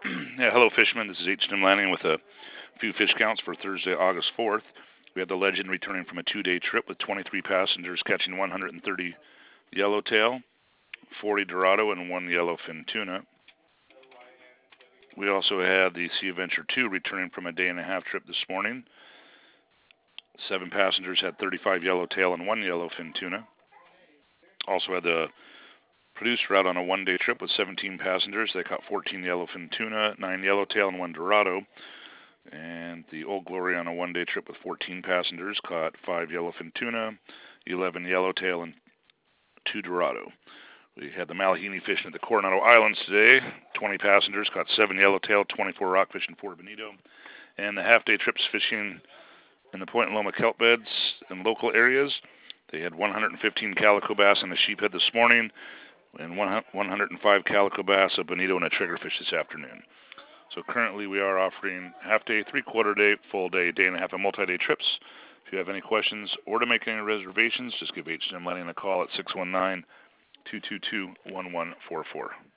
Yeah, hello, fishermen. This is H&M Lanning with a few fish counts for Thursday, August 4th. We had the Legend returning from a 2-day trip with 23 passengers catching 130 yellowtail, 40 dorado, and 1 yellowfin tuna. We also had the Sea Adventure 2 returning from a day-and-a-half trip this morning. 7 passengers had 35 yellowtail and 1 yellowfin tuna. Also had the Produce route on a 1-day trip with 17 passengers. They caught 14 yellowfin tuna, 9 yellowtail, and 1 dorado. And the Old Glory on a 1-day trip with 14 passengers caught 5 yellowfin tuna, 11 yellowtail, and 2 dorado. We had the Malahini fishing at the Coronado Islands today. 20 passengers caught 7 yellowtail, 24 rockfish, and 4 bonito. And the half-day trips fishing in the Point Loma kelp beds in local areas. They had 115 calico bass in the sheephead this morning, and 105 calico bass, a bonito, and a triggerfish this afternoon. So currently we are offering half-day, three-quarter-day, full-day, day-and-a-half, and multi-day trips. If you have any questions or to make any reservations, just give H&M Lanning a call at 619-222-1144.